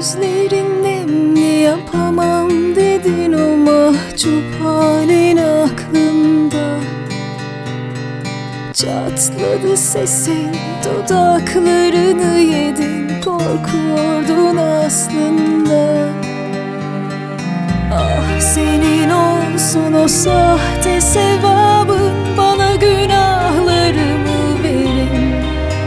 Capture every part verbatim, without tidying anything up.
Gözlerin nemli, yapamam dedin o mahcup halin aklımda. Çatladı sesin, dudaklarını yedin, korkuyordun aslında. Ah, senin olsun o sahte sevabın, bana günahlarımı verin.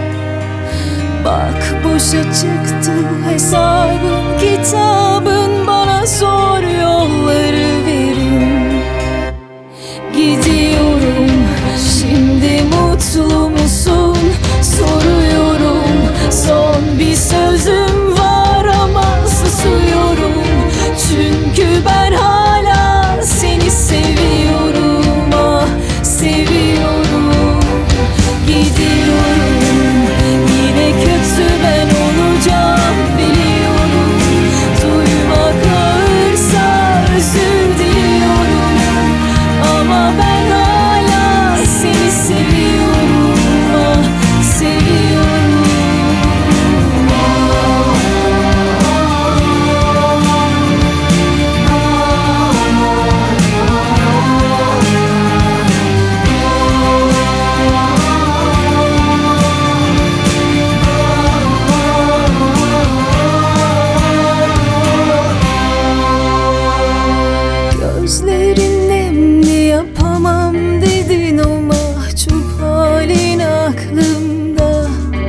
Bak boşa çıktı hesabın, kitabın, bana zor yolları verin. Gidiyorum, şimdi mutlu musun? Soruyorum, son bir sözüm var ama susuyorum. Çünkü ben hala seni seviyorum, ah seviyorum. Gidiyorum, yine kötü ben olacağım biliyorum. Duymak ağırsa özür diliyorum, ama ben hala seni seviyorum, ah seviyorum. Gözlerin nemli, yapamam dedin o mahcup halin aklımda.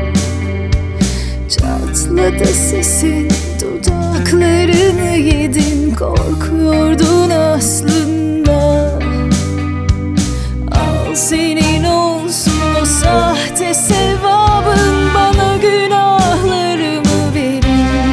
Çatladı sesin, dudaklarını yedin, korkuyordun aslında. Al senin olsun o sahte sevabın, bana günahlarımı verin.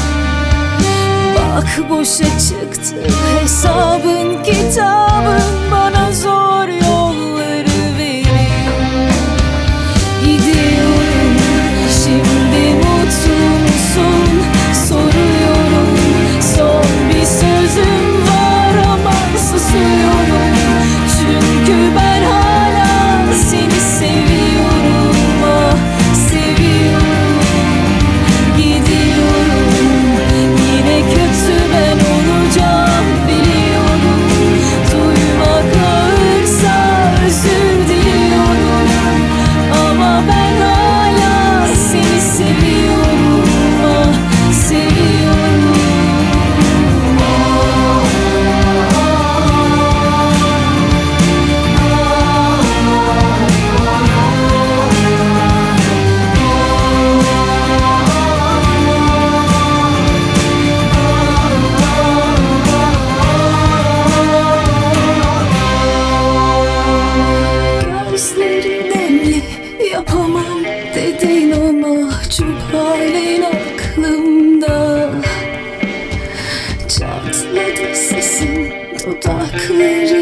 Bak boşa çıktı hesabın, kitabın, bana zor yolları verin. Gidiyorum, şimdi mutlu musun? Soruyorum, son bir sözüm var ama susuyorum. Çünkü ben hala seni seviyorum, ah seviyorum. Gidiyorum, yine kötü ben olacağım biliyorum. Duymak ağırsa özür diliyorum, ama ben hala seni seviyorum, ah seviyorum. Gözlerin nemli, yapamam dedin o mahcup halin aklımda. Çatladı sesin, dudakları